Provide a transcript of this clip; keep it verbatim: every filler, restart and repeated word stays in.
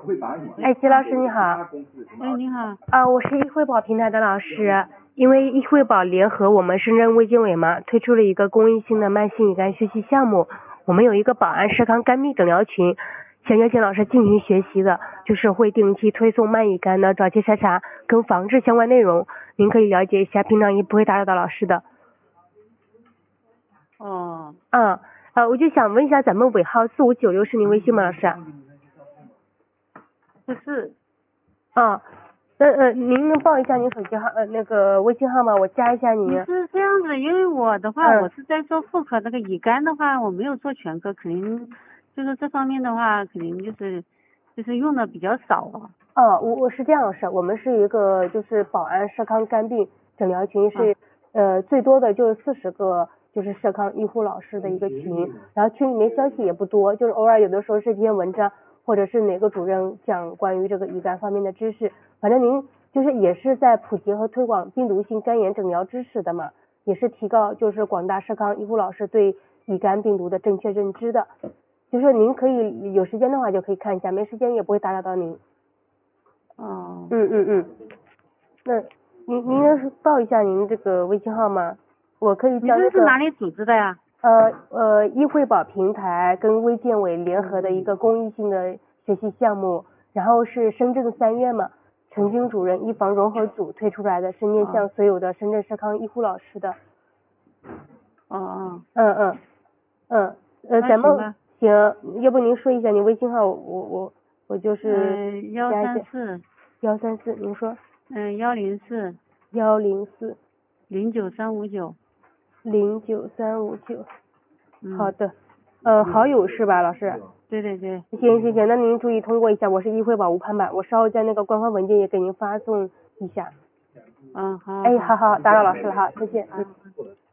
哎，齐老师你好。 哎，你好。 啊，我是易惠宝平台的老师。因为易惠宝联合我们深圳卫健委嘛，推出了一个公益性的慢性乙肝学习项目。我们有一个保安社康肝病诊疗群，想邀请老师进行学习的，就是会定期推送慢乙肝的早期筛查跟防治相关内容，您可以了解一下，平常也不会打扰到老师的。 哦。 嗯，呃，我就想问一下，咱们尾号四五九六是您微信吗，老师？ 不是。 啊。呃呃，您能报一下您手机号呃那个微信号吗？我加一下您。 是这样子，因为我的话， 嗯、 我是在做妇科那个乙肝的话，我没有做全科，肯定就是这方面的话，肯定就是就是用的比较少啊。 哦，我我是这样是，我们是一个就是保安社康肝病诊疗群，是、啊、呃最多的就是四十个就是社康医护老师的一个群，然后群里面消息也不多，就是偶尔有的时候是篇文章，或者是哪个主任讲关于这个乙肝方面的知识，反正您就是也是在普及和推广病毒性肝炎诊疗知识的嘛，也是提高就是广大社康医护老师对乙肝病毒的正确认知的，就是您可以有时间的话就可以看一下，没时间也不会打扰到您。 哦。 嗯嗯嗯，那您您能报一下您这个微信号吗？我可以叫、那个、 你这是哪里组织的呀？ 呃呃，易惠宝平台跟卫健委联合的一个公益性的学习项目，然后是深圳三院嘛，陈军主任医防融合组推出来的，是面向所有的深圳社康医护老师的。 哦哦。 嗯嗯嗯，呃，咱们行，要不您说一下您微信号，我我我就是嗯幺三四幺三四，您说。 嗯幺零四幺零四零九三五九零九三五九。 嗯。 好的。呃，好友是吧，老师？ 对对对。 行行行，那您注意通过一下，我是易惠宝无盘版，我稍后在那个官方文件也给您发送一下。 嗯好。 哎，好好，打扰老师了哈，再见。 嗯。